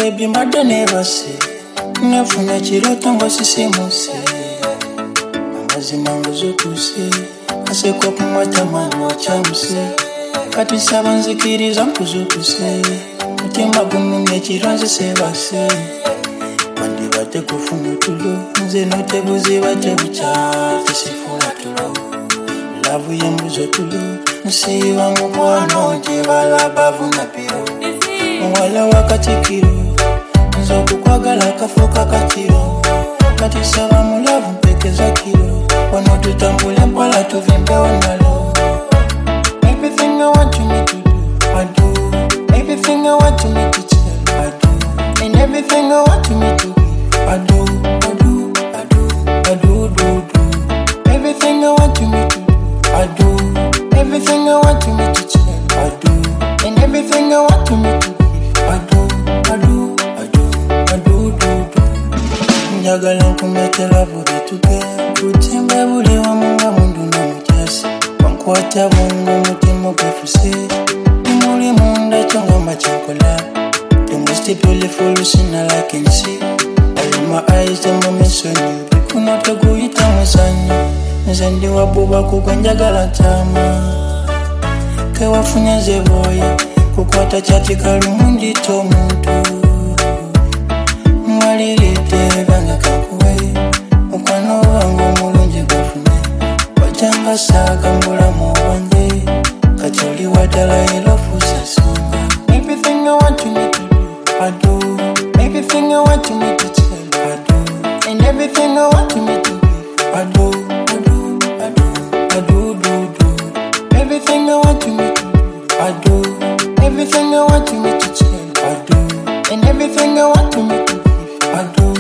baby mada never say nafuna chiroto ngo sisimuse amazima nguzukuse asekwa kumwata mano chamuse kati sabanzikiriza nkuzukuse mutima gumwe chironze sebase bandi bate kufuna tulo nze note buzi bate bucha sifuna tulo lavu yembuzo tulo nsiwa mukwano jibala bavu na piro mwala wakatikiro nzoku kwagala kafoka katiro kati saba mulavu mpekeza kiro wano tutambule mpala tuvimbe wanalo. Everything I want you me to do, I do. Everything I want you me to tell, I do. And everything I want you me to give, I do, I do, I do, I do, do. Everything I want you me to do, I do. Everything I want you me to tell, I do. And everything I want you me to give, I do, I do, I do, I do, do. Njagala nkumetela buri tuge kutimba buri wa munga mundu na mujasi wankwata bungu mutima gwefuse imuli munda chonga machakola the most beautiful sinner I can see. All in my eyes the moments on you bikunota guhita musanya nzendi wabuba kuko njagala tama kewafunya zeboye kukwata chati kalumundi to muntu mwalirite banga kakuwe mukwano wangu mulungi gafune wajanga saka mbulamu wange kacholi wadala ilofusa songa. Everything I want you me to do, I do. Everything I want you me to tell, I do. And everything I want you me to give, I do, I do, I do, I do, do, do. Everything I want you me to do, I do. Everything I want you me to tell, I do. And everything I want you me to give, I do.